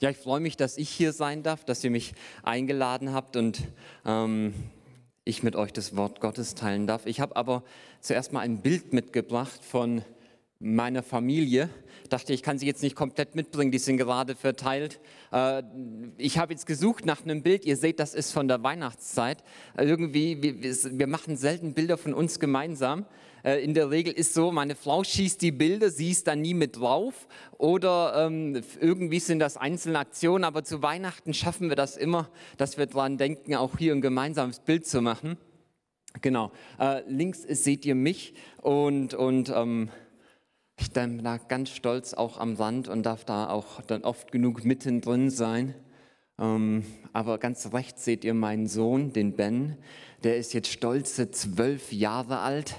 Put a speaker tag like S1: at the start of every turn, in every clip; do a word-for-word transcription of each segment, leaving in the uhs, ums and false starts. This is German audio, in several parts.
S1: Ja, ich freue mich, dass ich hier sein darf, dass ihr mich eingeladen habt und ähm, ich mit euch das Wort Gottes teilen darf. Ich habe aber zuerst mal ein Bild mitgebracht von meiner Familie. Dachte, ich kann sie jetzt nicht komplett mitbringen, die sind gerade verteilt. Äh, ich habe jetzt gesucht nach einem Bild. Ihr seht, das ist von der Weihnachtszeit. Äh, irgendwie, wir, wir machen selten Bilder von uns gemeinsam. Äh, in der Regel ist so, meine Frau schießt die Bilder, sie ist da nie mit drauf. Oder ähm, irgendwie sind das einzelne Aktionen, aber zu Weihnachten schaffen wir das immer, dass wir daran denken, auch hier ein gemeinsames Bild zu machen. Genau, äh, links seht ihr mich und, und ähm, ich bin da ganz stolz auch am Sand und darf da auch dann oft genug mittendrin sein. Ähm, aber ganz rechts seht ihr meinen Sohn, den Ben. Der ist jetzt stolze zwölf Jahre alt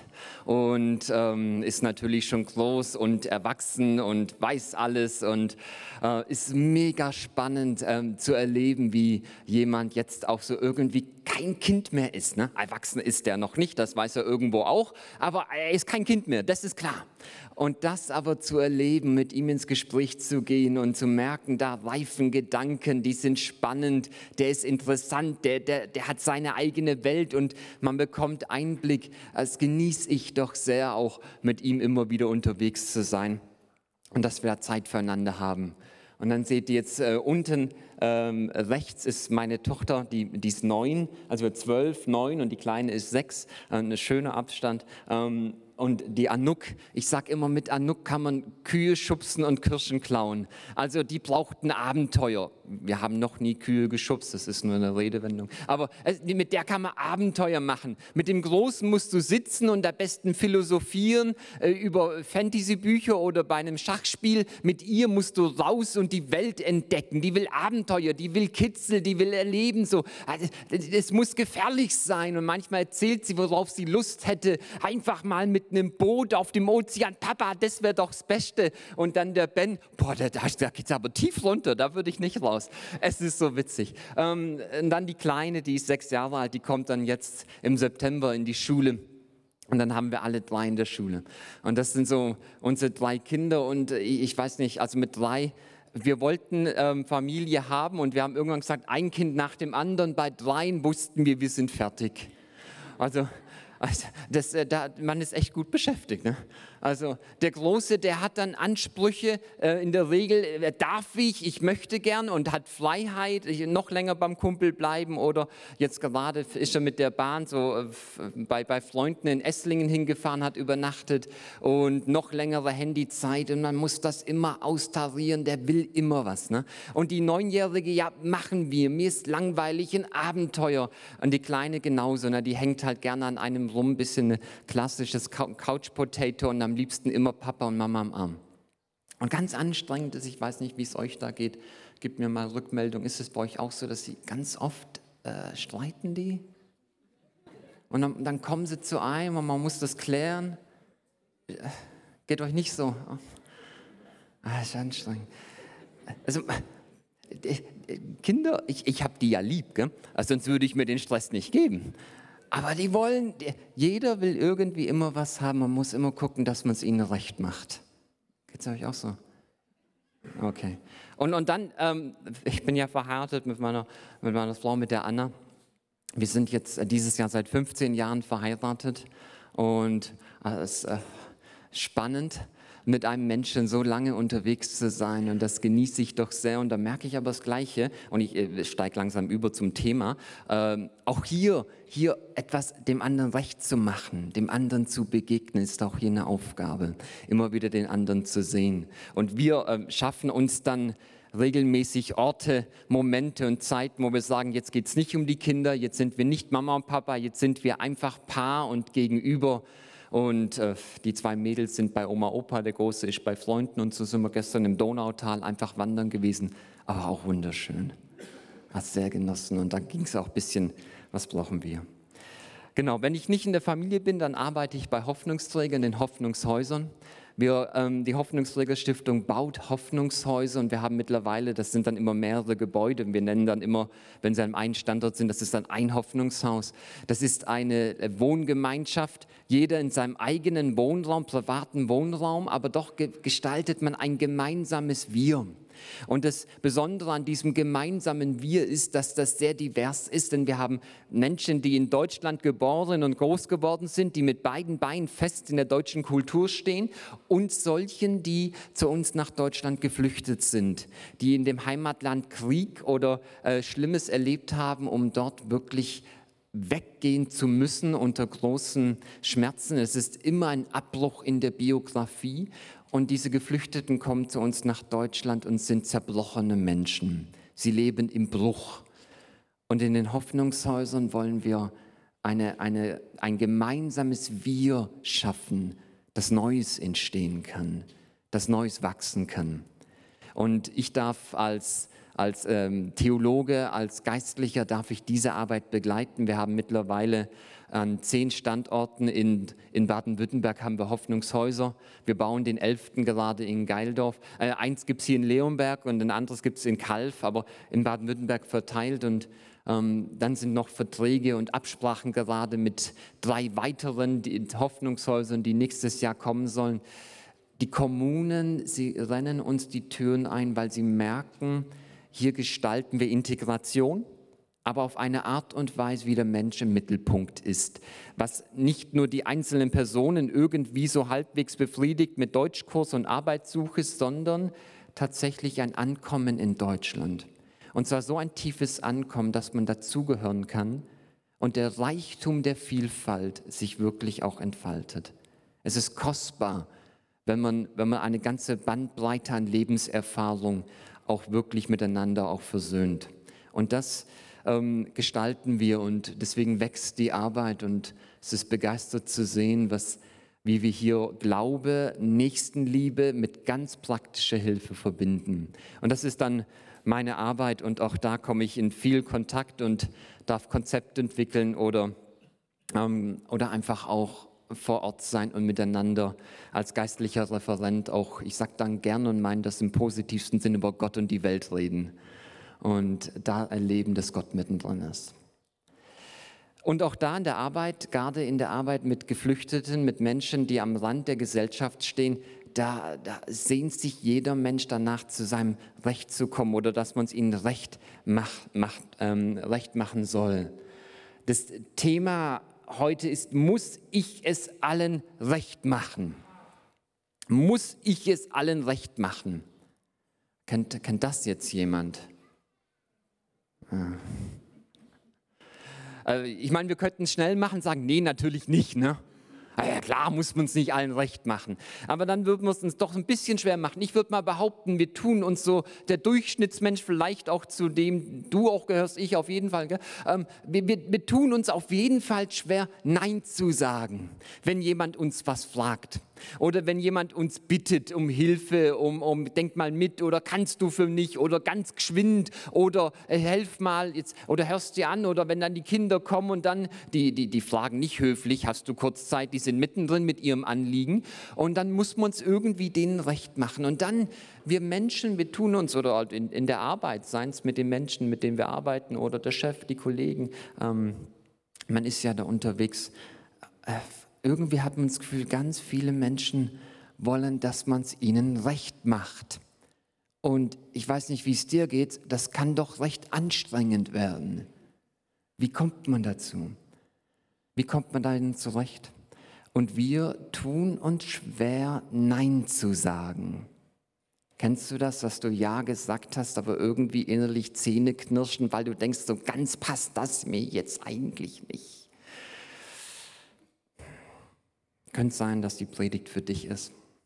S1: und ähm, ist natürlich schon groß und erwachsen und weiß alles und äh, ist mega spannend ähm, zu erleben, wie jemand jetzt auch so irgendwie kein Kind mehr ist. Ne? Erwachsen ist er noch nicht, das weiß er irgendwo auch, aber er ist kein Kind mehr, das ist klar. Und das aber zu erleben, mit ihm ins Gespräch zu gehen und zu merken, da reifen Gedanken, die sind spannend, der ist interessant, der, der, der hat seine eigene Welt und man bekommt Einblick. Das genieße ich doch sehr, auch mit ihm immer wieder unterwegs zu sein und dass wir da Zeit füreinander haben. Und dann seht ihr jetzt äh, unten ähm, rechts ist meine Tochter, die, die ist neun, also wir zwölf, neun und die Kleine ist sechs, äh, ein schöner Abstand. Ähm, Und die Anouk, ich sage immer, mit Anouk kann man Kühe schubsen und Kirschen klauen. Also die braucht ein Abenteuer. Wir haben noch nie Kühe geschubst, das ist nur eine Redewendung. Aber mit der kann man Abenteuer machen. Mit dem Großen musst du sitzen und am besten philosophieren äh, über Fantasy-Bücher oder bei einem Schachspiel. Mit ihr musst du raus und die Welt entdecken. Die will Abenteuer, die will Kitzel, die will erleben. So. Also, es muss gefährlich sein und manchmal erzählt sie, worauf sie Lust hätte. Einfach mal mit einem Boot auf dem Ozean, Papa, das wäre doch das Beste. Und dann der Ben, boah, da, da geht es aber tief runter, da würde ich nicht raus. Es ist so witzig. Ähm, und dann die Kleine, die ist sechs Jahre alt, die kommt dann jetzt im September in die Schule. Und dann haben wir alle drei in der Schule. Und das sind so unsere drei Kinder und ich weiß nicht, also mit drei, wir wollten ähm, Familie haben und wir haben irgendwann gesagt, ein Kind nach dem anderen. Bei dreien wussten wir, wir sind fertig. Also Also das, da, man ist echt gut beschäftigt. Ne? Also der Große, der hat dann Ansprüche, äh, in der Regel äh, darf ich, ich möchte gern und hat Freiheit, ich, noch länger beim Kumpel bleiben oder jetzt gerade ist er mit der Bahn so äh, bei, bei Freunden in Esslingen hingefahren, hat übernachtet und noch längere Handyzeit und man muss das immer austarieren, der will immer was. Ne? Und die Neunjährige, ja machen wir, mir ist langweilig, ein Abenteuer und die Kleine genauso, ne? Die hängt halt gerne an einem rum, ein bisschen ein klassisches Couch Potato und am liebsten immer Papa und Mama am Arm. Und ganz anstrengend ist, ich weiß nicht, wie es euch da geht, gebt mir mal Rückmeldung, ist es bei euch auch so, dass sie ganz oft äh, streiten die? Und dann, dann kommen sie zu einem und man muss das klären. Geht euch nicht so? Ah, ist anstrengend. Also Kinder, ich, ich habe die ja lieb, gell? Also sonst würde ich mir den Stress nicht geben. Aber die wollen, jeder will irgendwie immer was haben, man muss immer gucken, dass man es ihnen recht macht. Geht's euch auch so? Okay. Und, und dann, ähm, ich bin ja verheiratet mit meiner, mit meiner Frau, mit der Anna. Wir sind jetzt dieses Jahr seit fünfzehn Jahren verheiratet und es ist äh, spannend, mit einem Menschen so lange unterwegs zu sein und das genieße ich doch sehr und da merke ich aber das Gleiche und ich äh, steige langsam über zum Thema, ähm, auch hier, hier etwas dem anderen recht zu machen, dem anderen zu begegnen, ist auch hier eine Aufgabe, immer wieder den anderen zu sehen und wir äh, schaffen uns dann regelmäßig Orte, Momente und Zeiten, wo wir sagen, jetzt geht es nicht um die Kinder, jetzt sind wir nicht Mama und Papa, jetzt sind wir einfach Paar und gegenüber. Und äh, die zwei Mädels sind bei Oma, Opa, der Große ist bei Freunden und so sind wir gestern im Donautal einfach wandern gewesen, aber auch wunderschön. Hat sehr genossen und dann ging es auch ein bisschen, was brauchen wir? Genau, wenn ich nicht in der Familie bin, dann arbeite ich bei Hoffnungsträgern, den Hoffnungshäusern. Wir, ähm, die Hoffnungsträgerstiftung baut Hoffnungshäuser und wir haben mittlerweile, das sind dann immer mehrere Gebäude, wir nennen dann immer, wenn sie an einem Standort sind, das ist dann ein Hoffnungshaus. Das ist eine Wohngemeinschaft, jeder in seinem eigenen Wohnraum, privaten Wohnraum, aber doch ge- gestaltet man ein gemeinsames Wir. Und das Besondere an diesem gemeinsamen Wir ist, dass das sehr divers ist, denn wir haben Menschen, die in Deutschland geboren und groß geworden sind, die mit beiden Beinen fest in der deutschen Kultur stehen, und solchen, die zu uns nach Deutschland geflüchtet sind, die in dem Heimatland Krieg oder äh, Schlimmes erlebt haben, um dort wirklich weggehen zu müssen unter großen Schmerzen. Es ist immer ein Abbruch in der Biografie und diese Geflüchteten kommen zu uns nach Deutschland und sind zerbrochene Menschen. Sie leben im Bruch. Und in den Hoffnungshäusern wollen wir eine, eine, ein gemeinsames Wir schaffen, das Neues entstehen kann, das Neues wachsen kann. Und ich darf als Als ähm, Theologe, als Geistlicher darf ich diese Arbeit begleiten. Wir haben mittlerweile an zehn Standorten in, in Baden-Württemberg haben wir Hoffnungshäuser. Wir bauen den elften gerade in Geildorf. Äh, eins gibt es hier in Leonberg und ein anderes gibt es in Calw, aber in Baden-Württemberg verteilt. Und ähm, dann sind noch Verträge und Absprachen gerade mit drei weiteren die, Hoffnungshäusern, die nächstes Jahr kommen sollen. Die Kommunen, sie rennen uns die Türen ein, weil sie merken, hier gestalten wir Integration, aber auf eine Art und Weise, wie der Mensch im Mittelpunkt ist, was nicht nur die einzelnen Personen irgendwie so halbwegs befriedigt mit Deutschkurs und Arbeitssuche, sondern tatsächlich ein Ankommen in Deutschland. Und zwar so ein tiefes Ankommen, dass man dazugehören kann und der Reichtum der Vielfalt sich wirklich auch entfaltet. Es ist kostbar, wenn man, wenn man eine ganze Bandbreite an Lebenserfahrung auch wirklich miteinander auch versöhnt. Und das ähm, gestalten wir und deswegen wächst die Arbeit und es ist begeistert zu sehen, was, wie wir hier Glaube, Nächstenliebe mit ganz praktischer Hilfe verbinden. Und das ist dann meine Arbeit und auch da komme ich in viel Kontakt und darf Konzepte entwickeln oder, ähm, oder einfach auch vor Ort sein und miteinander als geistlicher Referent auch, ich sage dann gerne und meine das im positivsten Sinne, über Gott und die Welt reden und da erleben, dass Gott mittendrin ist. Und auch da in der Arbeit, gerade in der Arbeit mit Geflüchteten, mit Menschen, die am Rand der Gesellschaft stehen, da, da sehnt sich jeder Mensch danach, zu seinem Recht zu kommen oder dass man es ihnen recht, macht, macht, ähm, recht machen soll. Das Thema heute ist, muss ich es allen recht machen? Muss ich es allen recht machen? Kennt, kennt das jetzt jemand? Ja. Also ich meine, wir könnten es schnell machen und sagen, nee, natürlich nicht, ne? Ja, klar muss man es nicht allen recht machen, aber dann würden wir es uns doch ein bisschen schwer machen. Ich würde mal behaupten, wir tun uns so, der Durchschnittsmensch vielleicht auch zu dem, du auch gehörst, ich auf jeden Fall, gell? Ähm, wir, wir, wir tun uns auf jeden Fall schwer, Nein zu sagen, wenn jemand uns was fragt. Oder wenn jemand uns bittet um Hilfe, um, um denk mal mit oder kannst du für mich oder ganz geschwind oder äh, helf mal jetzt oder hörst dir an oder wenn dann die Kinder kommen und dann, die, die, die fragen nicht höflich, hast du kurz Zeit, die sind mittendrin mit ihrem Anliegen und dann muss man es irgendwie denen recht machen. Und dann, wir Menschen, wir tun uns oder in, in der Arbeit, seien es mit den Menschen, mit denen wir arbeiten oder der Chef, die Kollegen, ähm, man ist ja da unterwegs, äh, irgendwie hat man das Gefühl, ganz viele Menschen wollen, dass man es ihnen recht macht. Und ich weiß nicht, wie es dir geht, das kann doch recht anstrengend werden. Wie kommt man dazu? Wie kommt man da denn zurecht? Und wir tun uns schwer, Nein zu sagen. Kennst du das, dass du Ja gesagt hast, aber irgendwie innerlich Zähne knirschen, weil du denkst, so ganz passt das mir jetzt eigentlich nicht? Könnte sein, dass die Predigt für dich ist.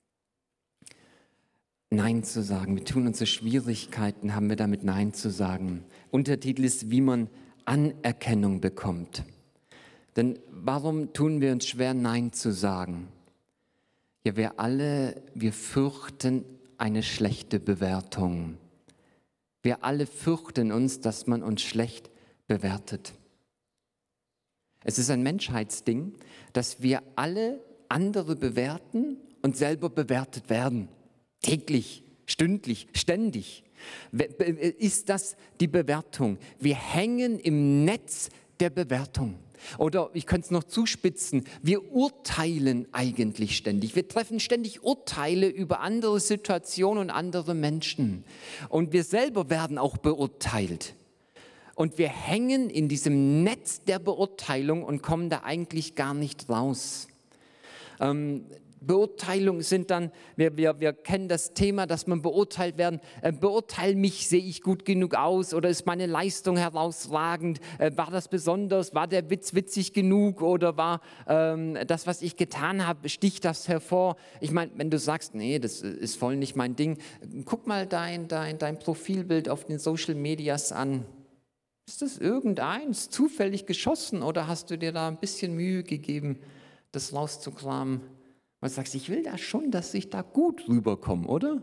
S1: Nein zu sagen. Wir tun unsere Schwierigkeiten, haben wir damit Nein zu sagen. Untertitel ist, wie man Anerkennung bekommt. Denn warum tun wir uns schwer, Nein zu sagen? Ja, wir alle, wir fürchten eine schlechte Bewertung. Wir alle fürchten uns, dass man uns schlecht bewertet. Es ist ein Menschheitsding, dass wir alle andere bewerten und selber bewertet werden. Täglich, stündlich, ständig. Ist das die Bewertung? Wir hängen im Netz der Bewertung. Oder ich könnte es noch zuspitzen, wir urteilen eigentlich ständig. Wir treffen ständig Urteile über andere Situationen und andere Menschen. Und wir selber werden auch beurteilt. Und wir hängen in diesem Netz der Beurteilung und kommen da eigentlich gar nicht raus. Ähm, Beurteilungen sind dann, wir, wir, wir kennen das Thema, dass man beurteilt werden, äh, beurteil mich, sehe ich gut genug aus oder ist meine Leistung herausragend, äh, war das besonders, war der Witz witzig genug oder war ähm, das, was ich getan habe, sticht das hervor? Ich meine, wenn du sagst, nee, das ist voll nicht mein Ding, guck mal dein, dein, dein Profilbild auf den Social Medias an. Ist das irgendeins zufällig geschossen oder hast du dir da ein bisschen Mühe gegeben, das rauszukramen? Und sagst, ich will da schon, dass ich da gut rüberkomme, oder?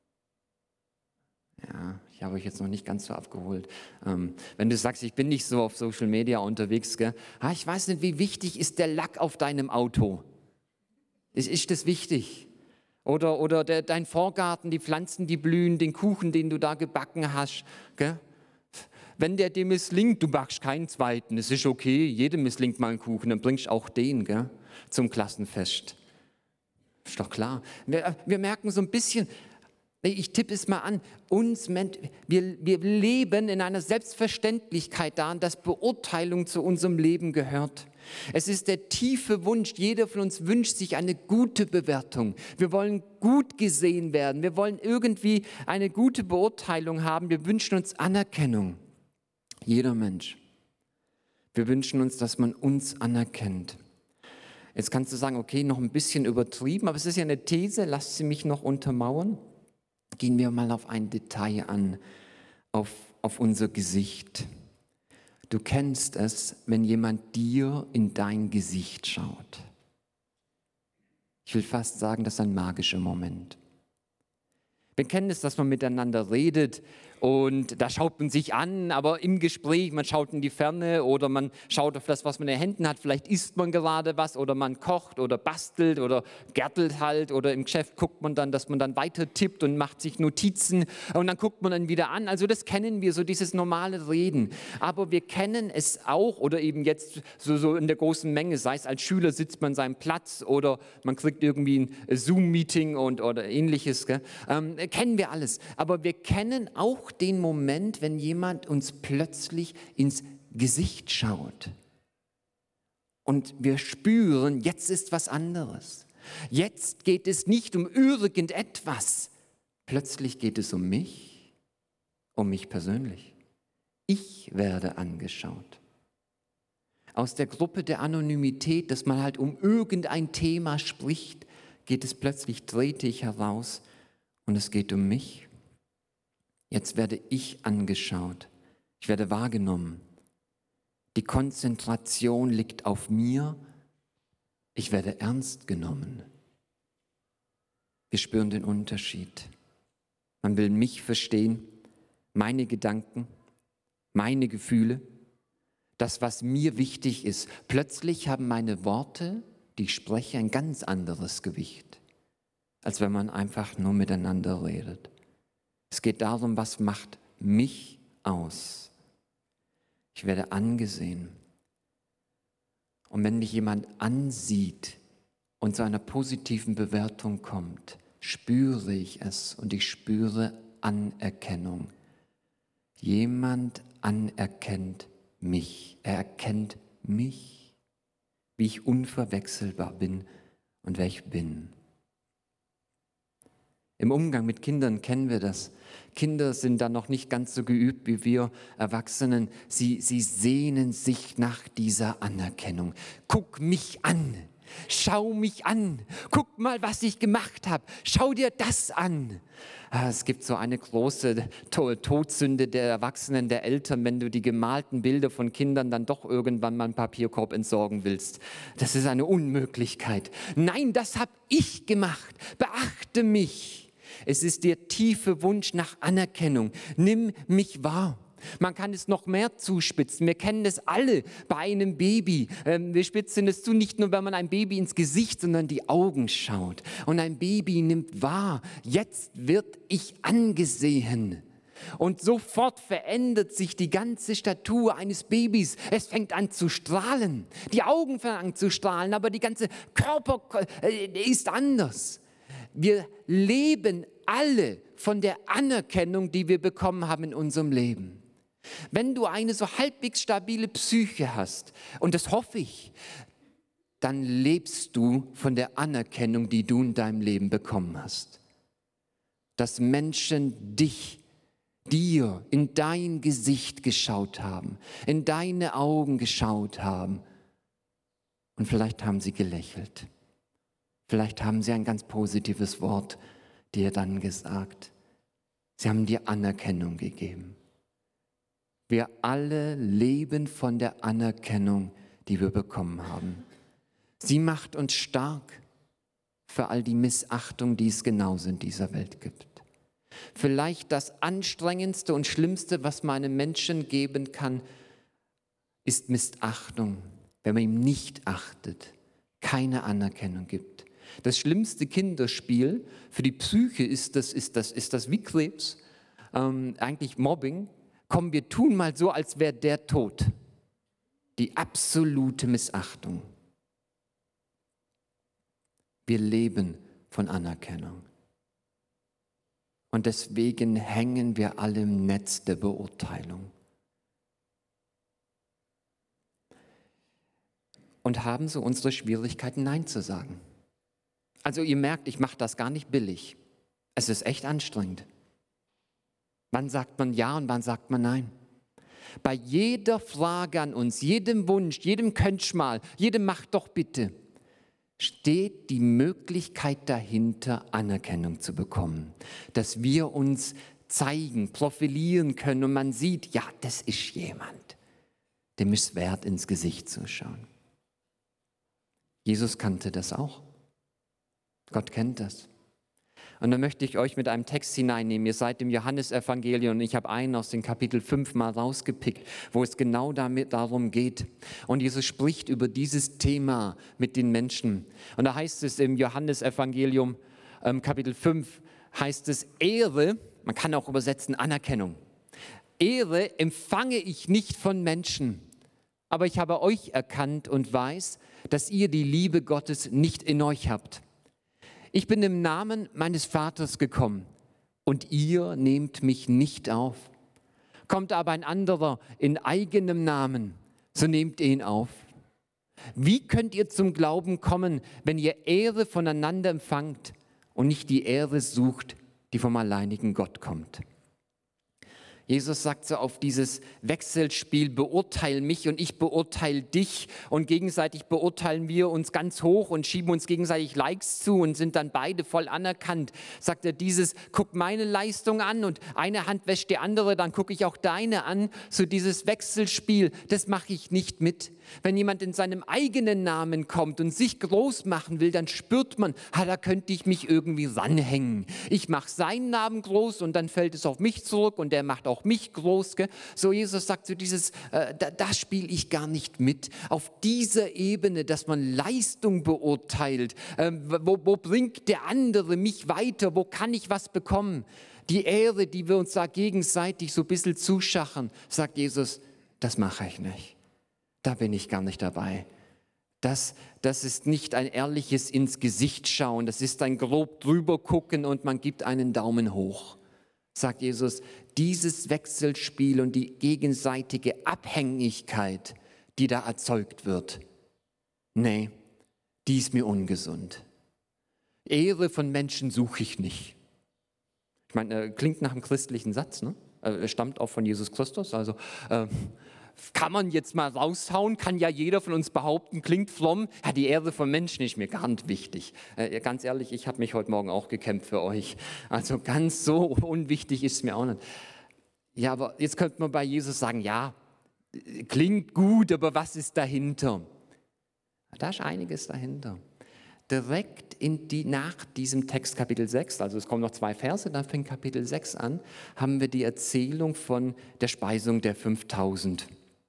S1: Ja, ich habe euch jetzt noch nicht ganz so abgeholt. Ähm, wenn du sagst, ich bin nicht so auf Social Media unterwegs, gell? Ah, ich weiß nicht, wie wichtig ist der Lack auf deinem Auto? Ist, ist das wichtig? Oder, oder der, dein Vorgarten, die Pflanzen, die blühen, den Kuchen, den du da gebacken hast, gell? Wenn der dir misslingt, du backst keinen zweiten, es ist okay, jedem misslingt mal ein Kuchen, dann bringst du auch den, gell, zum Klassenfest. Ist doch klar. Wir, wir merken so ein bisschen, ich tippe es mal an, uns, wir, wir leben in einer Selbstverständlichkeit daran, dass Beurteilung zu unserem Leben gehört. Es ist der tiefe Wunsch, jeder von uns wünscht sich eine gute Bewertung. Wir wollen gut gesehen werden, wir wollen irgendwie eine gute Beurteilung haben, wir wünschen uns Anerkennung. Jeder Mensch. Wir wünschen uns, dass man uns anerkennt. Jetzt kannst du sagen, okay, noch ein bisschen übertrieben, aber es ist ja eine These, lasst sie mich noch untermauern. Gehen wir mal auf ein Detail an, auf, auf unser Gesicht. Du kennst es, wenn jemand dir in dein Gesicht schaut. Ich will fast sagen, das ist ein magischer Moment. Wir kennen es, dass man miteinander redet und da schaut man sich an, aber im Gespräch, man schaut in die Ferne oder man schaut auf das, was man in den Händen hat. Vielleicht isst man gerade was oder man kocht oder bastelt oder gärtelt halt oder im Geschäft guckt man dann, dass man dann weiter tippt und macht sich Notizen und dann guckt man dann wieder an. Also das kennen wir, so dieses normale Reden. Aber wir kennen es auch oder eben jetzt so, so in der großen Menge, sei es als Schüler sitzt man an seinem Platz oder man kriegt irgendwie ein Zoom-Meeting und, oder ähnliches, gell? Ähm, kennen wir alles. Aber wir kennen auch den Moment, wenn jemand uns plötzlich ins Gesicht schaut. Und wir spüren, jetzt ist was anderes. Jetzt geht es nicht um irgendetwas. Plötzlich geht es um mich, um mich persönlich. Ich werde angeschaut. Aus der Gruppe der Anonymität, dass man halt um irgendein Thema spricht, geht es plötzlich, trete ich heraus und es geht um mich. Jetzt werde ich angeschaut. Ich werde wahrgenommen. Die Konzentration liegt auf mir. Ich werde ernst genommen. Wir spüren den Unterschied. Man will mich verstehen, meine Gedanken, meine Gefühle, das, was mir wichtig ist. Plötzlich haben meine Worte, die ich spreche, ein ganz anderes Gewicht, als wenn man einfach nur miteinander redet. Es geht darum, was macht mich aus. Ich werde angesehen. Und wenn mich jemand ansieht und zu einer positiven Bewertung kommt, spüre ich es und ich spüre Anerkennung. Jemand anerkennt mich. Er erkennt mich, wie ich unverwechselbar bin und wer ich bin. Im Umgang mit Kindern kennen wir das. Kinder sind da noch nicht ganz so geübt wie wir Erwachsenen. Sie, sie sehnen sich nach dieser Anerkennung. Guck mich an, schau mich an, guck mal, was ich gemacht habe, schau dir das an. Es gibt so eine große Todsünde der Erwachsenen, der Eltern, wenn du die gemalten Bilder von Kindern dann doch irgendwann mal einen Papierkorb entsorgen willst. Das ist eine Unmöglichkeit. Nein, das habe ich gemacht. Beachte mich. Es ist der tiefe Wunsch nach Anerkennung. Nimm mich wahr. Man kann es noch mehr zuspitzen. Wir kennen das alle bei einem Baby. Wir spitzen es zu, nicht nur, wenn man ein Baby ins Gesicht, sondern die Augen schaut. Und ein Baby nimmt wahr, jetzt wird ich angesehen. Und sofort verändert sich die ganze Statur eines Babys. Es fängt an zu strahlen. Die Augen fangen an zu strahlen, aber die ganze Körper ist anders. Wir leben alle von der Anerkennung, die wir bekommen haben in unserem Leben. Wenn du eine so halbwegs stabile Psyche hast, und das hoffe ich, dann lebst du von der Anerkennung, die du in deinem Leben bekommen hast. Dass Menschen dich, dir in dein Gesicht geschaut haben, in deine Augen geschaut haben. Und vielleicht haben sie gelächelt. Vielleicht haben sie ein ganz positives Wort dir dann gesagt. Sie haben dir Anerkennung gegeben. Wir alle leben von der Anerkennung, die wir bekommen haben. Sie macht uns stark für all die Missachtung, die es genauso in dieser Welt gibt. Vielleicht das Anstrengendste und Schlimmste, was man einem Menschen geben kann, ist Missachtung, wenn man ihm nicht achtet, keine Anerkennung gibt. Das schlimmste Kinderspiel für die Psyche ist das, ist das, ist das wie Krebs, ähm, eigentlich Mobbing. Komm, wir tun mal so, als wäre der tot. Die absolute Missachtung. Wir leben von Anerkennung. Und deswegen hängen wir alle im Netz der Beurteilung. Und haben so unsere Schwierigkeiten, Nein zu sagen. Also ihr merkt, ich mache das gar nicht billig. Es ist echt anstrengend. Wann sagt man Ja und wann sagt man Nein? Bei jeder Frage an uns, jedem Wunsch, jedem Könntschmal, jedem Macht doch bitte, steht die Möglichkeit dahinter, Anerkennung zu bekommen. Dass wir uns zeigen, profilieren können und man sieht, ja, das ist jemand, dem ist wert, ins Gesicht zu schauen. Jesus kannte das auch. Gott kennt das. Und dann möchte ich euch mit einem Text hineinnehmen. Ihr seid im Johannesevangelium und ich habe einen aus dem Kapitel fünf mal rausgepickt, wo es genau damit darum geht. Und Jesus spricht über dieses Thema mit den Menschen. Und da heißt es im Johannesevangelium ähm, Kapitel fünf, heißt es Ehre, man kann auch übersetzen Anerkennung. Ehre empfange ich nicht von Menschen, aber ich habe euch erkannt und weiß, dass ihr die Liebe Gottes nicht in euch habt. Ich bin im Namen meines Vaters gekommen und ihr nehmt mich nicht auf. Kommt aber ein anderer in eigenem Namen, so nehmt ihn auf. Wie könnt ihr zum Glauben kommen, wenn ihr Ehre voneinander empfangt und nicht die Ehre sucht, die vom alleinigen Gott kommt? Jesus sagt so auf dieses Wechselspiel, beurteile mich und ich beurteile dich und gegenseitig beurteilen wir uns ganz hoch und schieben uns gegenseitig Likes zu und sind dann beide voll anerkannt. Sagt er dieses, guck meine Leistung an und eine Hand wäscht die andere, dann gucke ich auch deine an. So dieses Wechselspiel, das mache ich nicht mit. Wenn jemand in seinem eigenen Namen kommt und sich groß machen will, dann spürt man, ah, da könnte ich mich irgendwie ranhängen. Ich mache seinen Namen groß und dann fällt es auf mich zurück und der macht auch mich groß. Gell? So Jesus sagt so dieses, äh, da, da spiele ich gar nicht mit. Auf dieser Ebene, dass man Leistung beurteilt, äh, wo, wo bringt der andere mich weiter, wo kann ich was bekommen? Die Ehre, die wir uns da gegenseitig so ein bisschen zuschachern, sagt Jesus, das mache ich nicht. Da bin ich gar nicht dabei. Das, das ist nicht ein ehrliches ins Gesicht schauen, das ist ein grob drüber gucken und man gibt einen Daumen hoch. Sagt Jesus, dieses Wechselspiel und die gegenseitige Abhängigkeit, die da erzeugt wird, nee, die ist mir ungesund. Ehre von Menschen suche ich nicht. Ich meine, klingt nach einem christlichen Satz, ne? Er stammt auch von Jesus Christus, also äh, kann man jetzt mal raushauen, kann ja jeder von uns behaupten, klingt fromm, ja, die Ehre von Menschen ist mir gar nicht wichtig. Äh, ganz ehrlich, ich habe mich heute Morgen auch gekämpft für euch. Also ganz so unwichtig ist es mir auch nicht. Ja, aber jetzt könnte man bei Jesus sagen, ja, klingt gut, aber was ist dahinter? Da ist einiges dahinter. Direkt in die, nach diesem Text Kapitel sechs, also es kommen noch zwei Verse, dann fängt Kapitel sechs an, haben wir die Erzählung von der Speisung der fünftausend.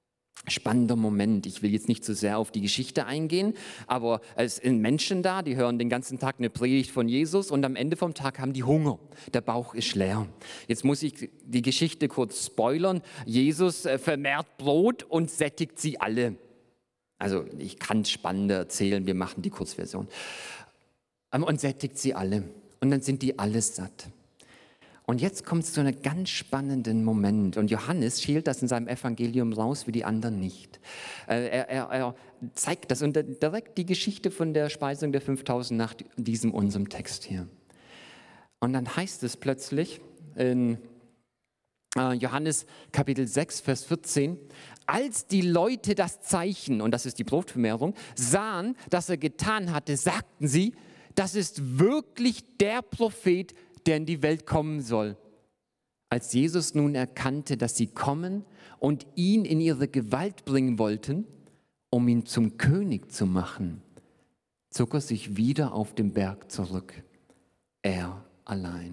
S1: Spannender Moment. Ich will jetzt nicht zu sehr auf die Geschichte eingehen, aber es sind Menschen da, die hören den ganzen Tag eine Predigt von Jesus und am Ende vom Tag haben die Hunger. Der Bauch ist leer. Jetzt muss ich die Geschichte kurz spoilern. Jesus vermehrt Brot und sättigt sie alle. Also ich kann es spannender erzählen, wir machen die Kurzversion. Und sättigt sie alle. Und dann sind die alle satt. Und jetzt kommt es zu einem ganz spannenden Moment. Und Johannes schält das in seinem Evangelium raus, wie die anderen nicht. Er, er, er zeigt das und direkt die Geschichte von der Speisung der fünftausend nach diesem unserem Text hier. Und dann heißt es plötzlich in Johannes Kapitel sechs, Vers vierzehn, als die Leute das Zeichen, und das ist die Brotvermehrung, sahen, das er getan hatte, sagten sie, das ist wirklich der Prophet, der in die Welt kommen soll. Als Jesus nun erkannte, dass sie kommen und ihn in ihre Gewalt bringen wollten, um ihn zum König zu machen, zog er sich wieder auf den Berg zurück, er allein.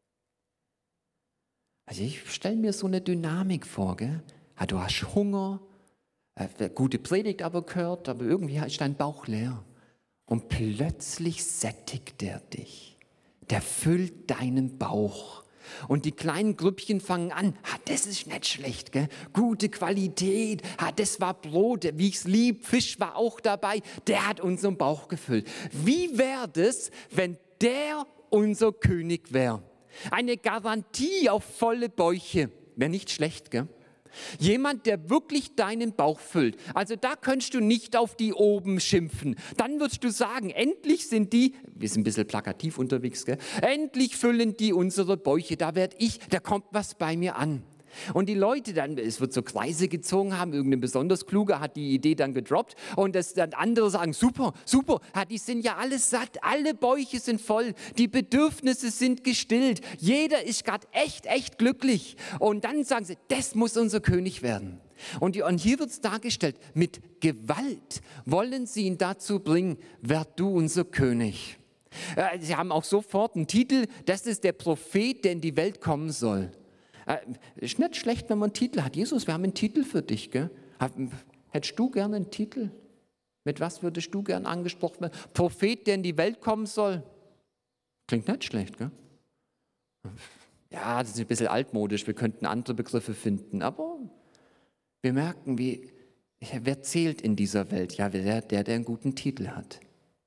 S1: Also ich stelle mir so eine Dynamik vor, gell? Ja, du hast Hunger, äh, gute Predigt aber gehört, aber irgendwie ist dein Bauch leer. Und plötzlich sättigt er dich. Der füllt deinen Bauch. Und die kleinen Grüppchen fangen an, ah, das ist nicht schlecht, gell? Gute Qualität, ah, das war Brot, wie ich es lieb, Fisch war auch dabei, der hat unseren Bauch gefüllt. Wie wäre das, wenn der unser König wäre? Eine Garantie auf volle Bäuche, wäre nicht schlecht, gell? Jemand, der wirklich deinen Bauch füllt. Also da könntest du nicht auf die oben schimpfen. Dann würdest du sagen, endlich sind die, wir sind ein bisschen plakativ unterwegs, gell? Endlich füllen die unsere Bäuche. Da werde ich, da kommt was bei mir an. Und die Leute dann, es wird so Kreise gezogen haben, irgendein besonders Kluger hat die Idee dann gedroppt und das dann andere sagen, super, super, die sind ja alle satt, alle Bäuche sind voll, die Bedürfnisse sind gestillt, jeder ist gerade echt, echt glücklich. Und dann sagen sie, das muss unser König werden. Und hier wird es dargestellt, mit Gewalt wollen sie ihn dazu bringen, werd du unser König. Sie haben auch sofort einen Titel, das ist der Prophet, der in die Welt kommen soll. Äh, ist nicht schlecht, wenn man einen Titel hat. Jesus, wir haben einen Titel für dich. Gell? Hättest du gerne einen Titel? Mit was würdest du gerne angesprochen werden? Prophet, der in die Welt kommen soll. Klingt nicht schlecht, gell? Ja, das ist ein bisschen altmodisch. Wir könnten andere Begriffe finden. Aber wir merken, wie, wer zählt in dieser Welt? Ja, der, der, der einen guten Titel hat.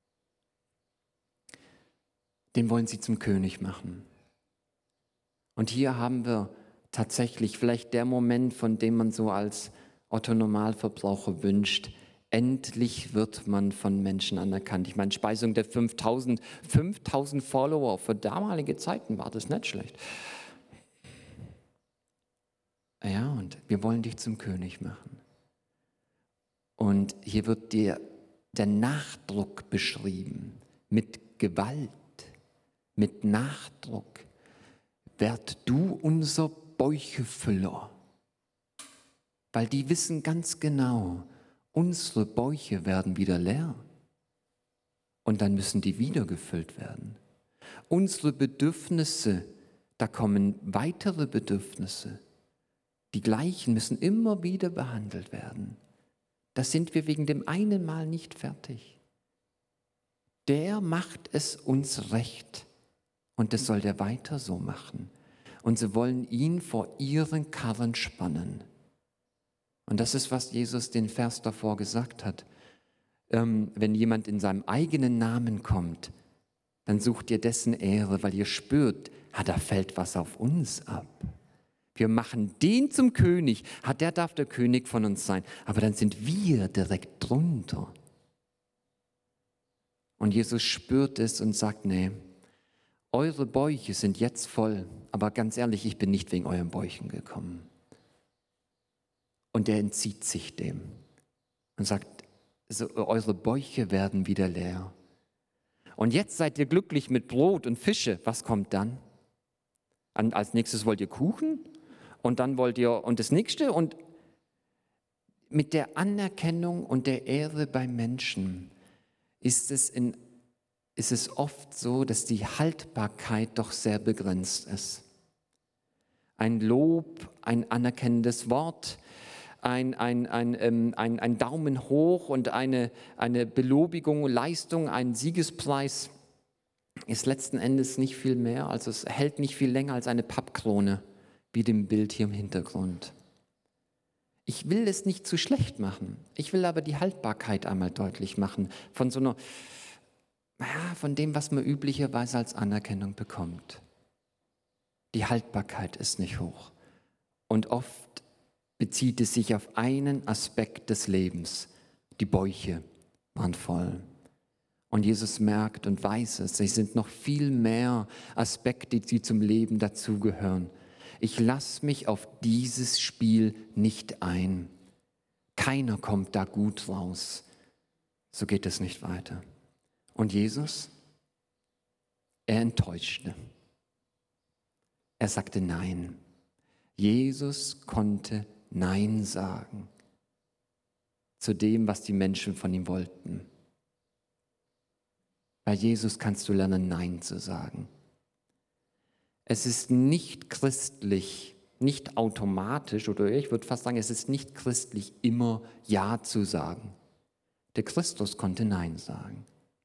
S1: Den wollen sie zum König machen. Und hier haben wir tatsächlich vielleicht der Moment, von dem man so als Otto-Normalverbraucher wünscht, endlich wird man von Menschen anerkannt. Ich meine, Speisung der fünftausend, fünftausend Follower, für damalige Zeiten war das nicht schlecht. Ja, und wir wollen dich zum König machen. Und hier wird dir der Nachdruck beschrieben, mit Gewalt, mit Nachdruck. Werd du unser Bäuchefüller. Weil die wissen ganz genau, unsere Bäuche werden wieder leer. Und dann müssen die wieder gefüllt werden. Unsere Bedürfnisse, da kommen weitere Bedürfnisse. Die gleichen müssen immer wieder behandelt werden. Da sind wir wegen dem einen Mal nicht fertig. Der macht es uns recht. Und das soll der weiter so machen. Und sie wollen ihn vor ihren Karren spannen. Und das ist, was Jesus den Vers davor gesagt hat. Ähm, wenn jemand in seinem eigenen Namen kommt, dann sucht ihr dessen Ehre, weil ihr spürt, ah, da fällt was auf uns ab. Wir machen den zum König. Ah, der darf der König von uns sein. Aber dann sind wir direkt drunter. Und Jesus spürt es und sagt, nee, eure Bäuche sind jetzt voll, aber ganz ehrlich, ich bin nicht wegen euren Bäuchen gekommen. Und er entzieht sich dem und sagt, so, eure Bäuche werden wieder leer. Und jetzt seid ihr glücklich mit Brot und Fische. Was kommt dann? An, als nächstes wollt ihr Kuchen und dann wollt ihr, und das nächste, und mit der Anerkennung und der Ehre bei Menschen ist es in ist es oft so, dass die Haltbarkeit doch sehr begrenzt ist. Ein Lob, ein anerkennendes Wort, ein, ein, ein, ähm, ein, ein Daumen hoch und eine, eine Belobigung, Leistung, ein Siegespreis ist letzten Endes nicht viel mehr, also es hält nicht viel länger als eine Pappkrone, wie dem Bild hier im Hintergrund. Ich will es nicht zu schlecht machen, ich will aber die Haltbarkeit einmal deutlich machen von so einer, ja, von dem, was man üblicherweise als Anerkennung bekommt. Die Haltbarkeit ist nicht hoch und oft bezieht es sich auf einen Aspekt des Lebens. Die Bäuche waren voll. Und Jesus merkt und weiß es, es sind noch viel mehr Aspekte, die zum Leben dazugehören. Ich lasse mich auf dieses Spiel nicht ein. Keiner kommt da gut raus. So geht es nicht weiter. Und Jesus, er enttäuschte. Er sagte Nein. Jesus konnte Nein sagen zu dem, was die Menschen von ihm wollten. Bei Jesus kannst du lernen, Nein zu sagen. Es ist nicht christlich, nicht automatisch, oder ich würde fast sagen, es ist nicht christlich, immer Ja zu sagen. Der Christus konnte Nein sagen.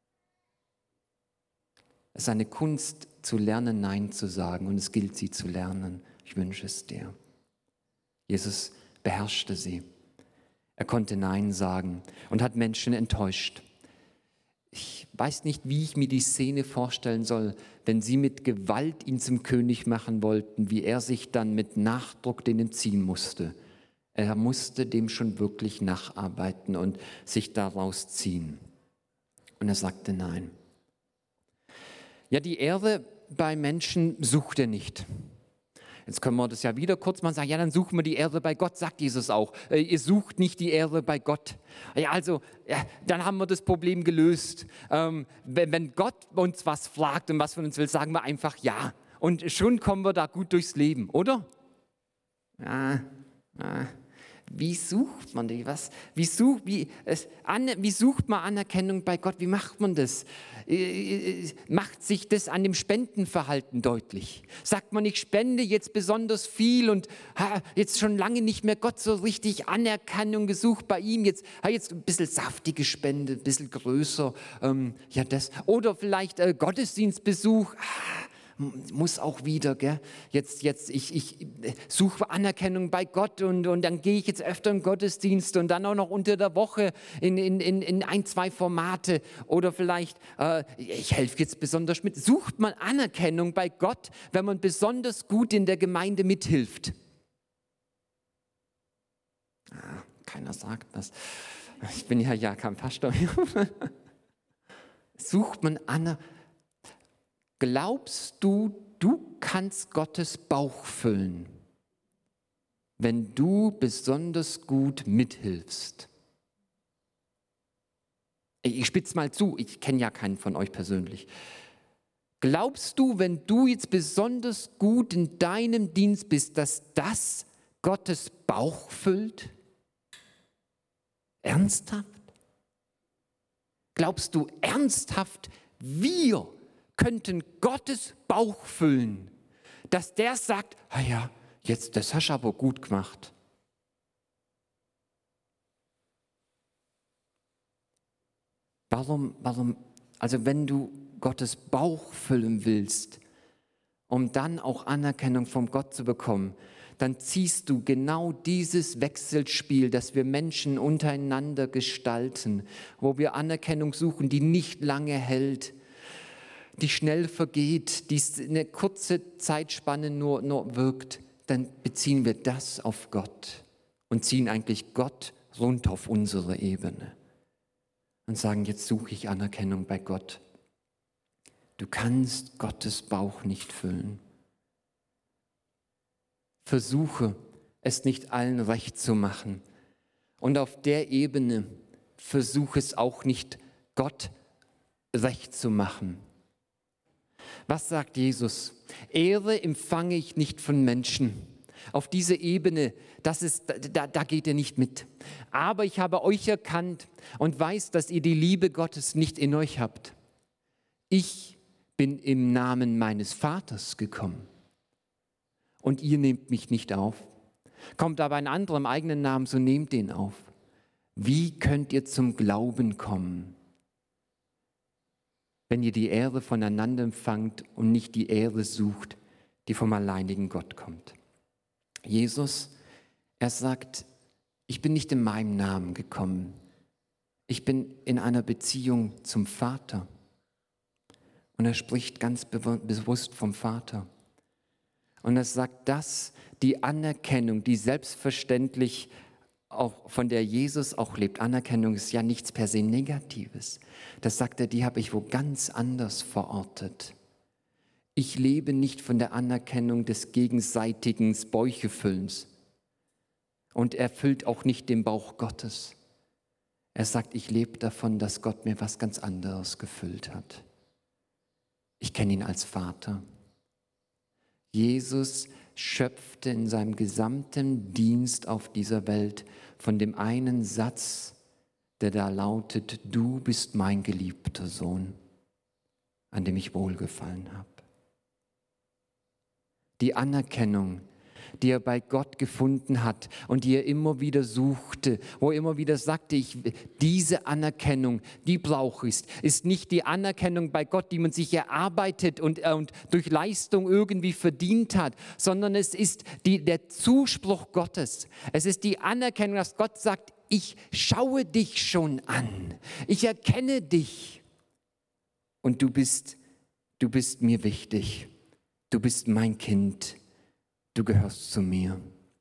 S1: Es ist eine Kunst zu lernen, Nein zu sagen, und es gilt, sie zu lernen. Ich wünsche es dir. Jesus beherrschte sie. Er konnte Nein sagen und hat Menschen enttäuscht. Ich weiß nicht, wie ich mir die Szene vorstellen soll, wenn sie mit Gewalt ihn zum König machen wollten, wie er sich dann mit Nachdruck denen ziehen musste. Er musste dem schon wirklich nacharbeiten und sich daraus ziehen. Und er sagte Nein. Ja, die Ehre bei Menschen sucht er nicht. Jetzt können wir das ja wieder kurz mal sagen, ja, dann suchen wir die Ehre bei Gott, sagt Jesus auch. Äh, ihr sucht nicht die Ehre bei Gott. Ja, also, ja, dann haben wir das Problem gelöst. Ähm, wenn, wenn Gott uns was fragt und was von uns will, sagen wir einfach ja. Und schon kommen wir da gut durchs Leben, oder? Ja, ja. Wie sucht man die? Was? Wie, such, wie, es, an, wie sucht man Anerkennung bei Gott? Wie macht man das? Äh, macht sich das an dem Spendenverhalten deutlich? Sagt man, ich spende jetzt besonders viel und ha, jetzt schon lange nicht mehr Gott so richtig Anerkennung gesucht bei ihm. Jetzt, ha, jetzt ein bisschen saftige Spende, ein bisschen größer. Ähm, ja, das. Oder vielleicht äh, Gottesdienstbesuch. Ah, muss auch wieder, gell? Jetzt, jetzt, ich, ich suche Anerkennung bei Gott und, und dann gehe ich jetzt öfter in den Gottesdienst und dann auch noch unter der Woche in, in, in, in ein, zwei Formate oder vielleicht, äh, ich helfe jetzt besonders mit. Sucht man Anerkennung bei Gott, wenn man besonders gut in der Gemeinde mithilft? Ah, keiner sagt das. Ich bin ja ja kein Pastor. Sucht man Anerkennung? Glaubst du, du kannst Gottes Bauch füllen, wenn du besonders gut mithilfst? Ich spitze mal zu, ich kenne ja keinen von euch persönlich. Glaubst du, wenn du jetzt besonders gut in deinem Dienst bist, dass das Gottes Bauch füllt? Ernsthaft? Glaubst du ernsthaft, wir könnten Gottes Bauch füllen, dass der sagt, ah ja, jetzt, das hast du aber gut gemacht. Warum, warum, also wenn du Gottes Bauch füllen willst, um dann auch Anerkennung von Gott zu bekommen, dann ziehst du genau dieses Wechselspiel, das wir Menschen untereinander gestalten, wo wir Anerkennung suchen, die nicht lange hält, die schnell vergeht, die eine kurze Zeitspanne nur, nur wirkt, dann beziehen wir das auf Gott und ziehen eigentlich Gott runter auf unsere Ebene und sagen, jetzt suche ich Anerkennung bei Gott. Du kannst Gottes Bauch nicht füllen. Versuche, es nicht allen recht zu machen. Und auf der Ebene versuche es auch nicht Gott recht zu machen. Was sagt Jesus? Ehre empfange ich nicht von Menschen. Auf diese Ebene, das ist, da, da geht er nicht mit. Aber ich habe euch erkannt und weiß, dass ihr die Liebe Gottes nicht in euch habt. Ich bin im Namen meines Vaters gekommen und ihr nehmt mich nicht auf. Kommt aber ein anderer im eigenen Namen, so nehmt ihn auf. Wie könnt ihr zum Glauben kommen, wenn ihr die Ehre voneinander empfangt und nicht die Ehre sucht, die vom alleinigen Gott kommt? Jesus, er sagt, ich bin nicht in meinem Namen gekommen. Ich bin in einer Beziehung zum Vater. Und er spricht ganz bewusst vom Vater. Und er sagt, dass die Anerkennung, die selbstverständlich auch von der Jesus auch lebt, Anerkennung ist ja nichts per se Negatives. Das sagt er, die habe ich wo ganz anders verortet. Ich lebe nicht von der Anerkennung des gegenseitigen Bäuchefüllens. Und er füllt auch nicht den Bauch Gottes. Er sagt, ich lebe davon, dass Gott mir was ganz anderes gefüllt hat. Ich kenne ihn als Vater. Jesus schöpfte in seinem gesamten Dienst auf dieser Welt von dem einen Satz, der da lautet, du bist mein geliebter Sohn, an dem ich wohlgefallen habe. Die Anerkennung, die er bei Gott gefunden hat und die er immer wieder suchte, wo er immer wieder sagte, ich, diese Anerkennung, die brauche ich, ist nicht die Anerkennung bei Gott, die man sich erarbeitet und, und durch Leistung irgendwie verdient hat, sondern es ist die, der Zuspruch Gottes. Es ist die Anerkennung, dass Gott sagt, ich schaue dich schon an, ich erkenne dich und du bist, du bist mir wichtig, du bist mein Kind. Du gehörst zu mir.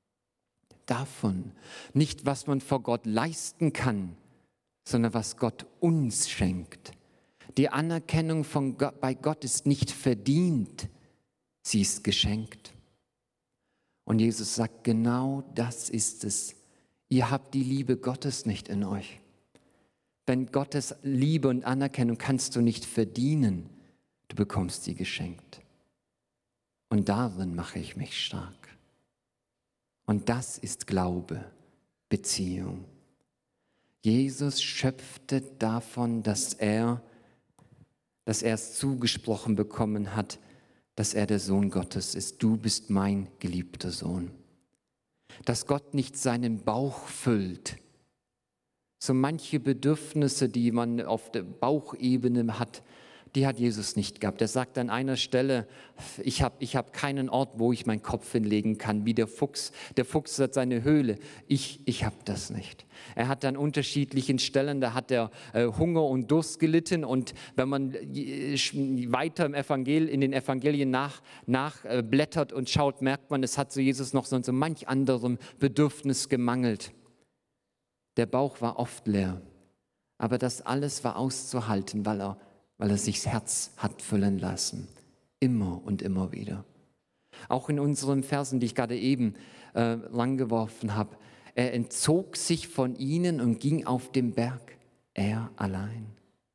S1: Davon, nicht was man vor Gott leisten kann, sondern was Gott uns schenkt. Die Anerkennung von Gott, bei Gott ist nicht verdient, sie ist geschenkt. Und Jesus sagt, genau das ist es. Ihr habt die Liebe Gottes nicht in euch. Denn Gottes Liebe und Anerkennung kannst du nicht verdienen, du bekommst sie geschenkt. Und darin mache ich mich stark. Und das ist Glaube, Beziehung. Jesus schöpfte davon, dass er, dass er es zugesprochen bekommen hat, dass er der Sohn Gottes ist. Du bist mein geliebter Sohn. Dass Gott nicht seinen Bauch füllt. So manche Bedürfnisse, die man auf der Bauchebene hat, die hat Jesus nicht gehabt. Er sagt an einer Stelle, ich habe ich hab keinen Ort, wo ich meinen Kopf hinlegen kann, wie der Fuchs. Der Fuchs hat seine Höhle. Ich, ich habe das nicht. Er hat an unterschiedlichen Stellen, da hat er äh, Hunger und Durst gelitten. Und wenn man äh, weiter im Evangel, in den Evangelien nach, nachblättert äh, und schaut, merkt man, es hat so Jesus noch so, so manch anderem Bedürfnis gemangelt. Der Bauch war oft leer. Aber das alles war auszuhalten, weil er weil er sich das Herz hat füllen lassen. Immer und immer wieder. Auch in unseren Versen, die ich gerade eben äh, langgeworfen habe, er entzog sich von ihnen und ging auf den Berg, er allein.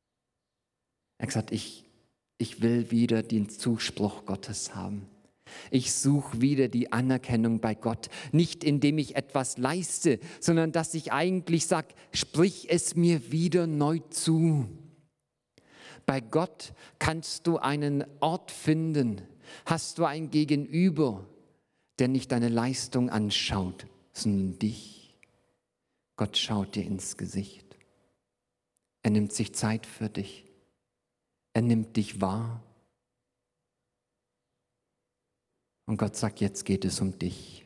S1: Er hat gesagt, ich, ich will wieder den Zuspruch Gottes haben. Ich suche wieder die Anerkennung bei Gott, nicht indem ich etwas leiste, sondern dass ich eigentlich sage, sprich es mir wieder neu zu. Bei Gott kannst du einen Ort finden, hast du ein Gegenüber, der nicht deine Leistung anschaut, sondern dich. Gott schaut dir ins Gesicht. Er nimmt sich Zeit für dich. Er nimmt dich wahr. Und Gott sagt, jetzt geht es um dich.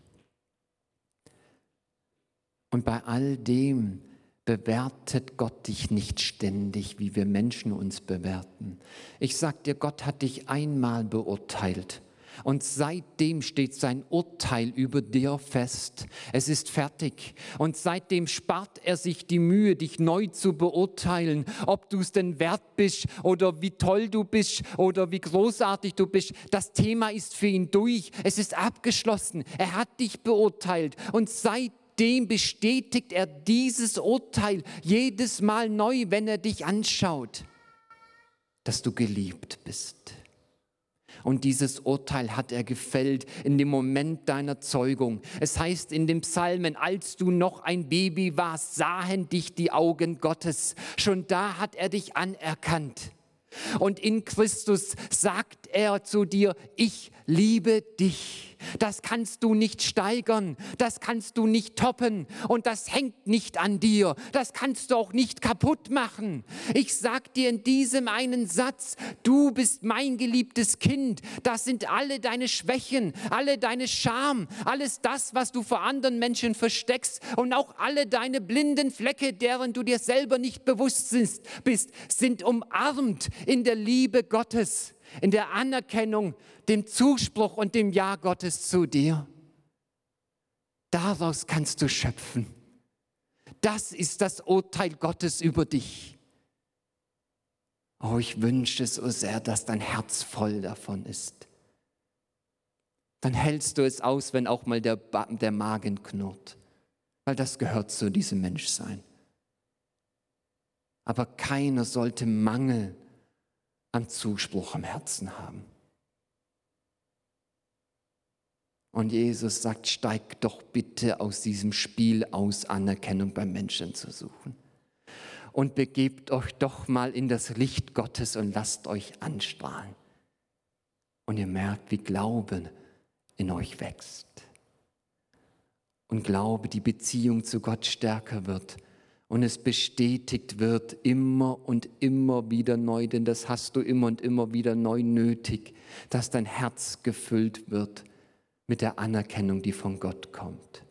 S1: Und bei all dem bewertet Gott dich nicht ständig, wie wir Menschen uns bewerten. Ich sag dir, Gott hat dich einmal beurteilt und seitdem steht sein Urteil über dir fest. Es ist fertig und seitdem spart er sich die Mühe, dich neu zu beurteilen, ob du es denn wert bist oder wie toll du bist oder wie großartig du bist. Das Thema ist für ihn durch, es ist abgeschlossen. Er hat dich beurteilt und seitdem Dem bestätigt er dieses Urteil jedes Mal neu, wenn er dich anschaut, dass du geliebt bist. Und dieses Urteil hat er gefällt in dem Moment deiner Zeugung. Es heißt in den Psalmen, als du noch ein Baby warst, sahen dich die Augen Gottes. Schon da hat er dich anerkannt. Und in Christus sagt er zu dir, ich liebe dich. Das kannst du nicht steigern, das kannst du nicht toppen und das hängt nicht an dir. Das kannst du auch nicht kaputt machen. Ich sag dir in diesem einen Satz, du bist mein geliebtes Kind. Das sind alle deine Schwächen, alle deine Scham, alles das, was du vor anderen Menschen versteckst und auch alle deine blinden Flecke, deren du dir selber nicht bewusst bist, sind umarmt in der Liebe Gottes, in der Anerkennung, dem Zuspruch und dem Ja Gottes zu dir. Daraus kannst du schöpfen. Das ist das Urteil Gottes über dich. Oh, ich wünsche es so sehr, dass dein Herz voll davon ist. Dann hältst du es aus, wenn auch mal der, ba- der Magen knurrt, weil das gehört zu diesem Menschsein. Aber keiner sollte Mangel an Zuspruch im Herzen haben. Und Jesus sagt, steigt doch bitte aus diesem Spiel aus, Anerkennung beim Menschen zu suchen. Und begebt euch doch mal in das Licht Gottes und lasst euch anstrahlen. Und ihr merkt, wie Glauben in euch wächst. Und Glaube, die Beziehung zu Gott stärker wird. Und es bestätigt wird immer und immer wieder neu, denn das hast du immer und immer wieder neu nötig, dass dein Herz gefüllt wird mit der Anerkennung, die von Gott kommt.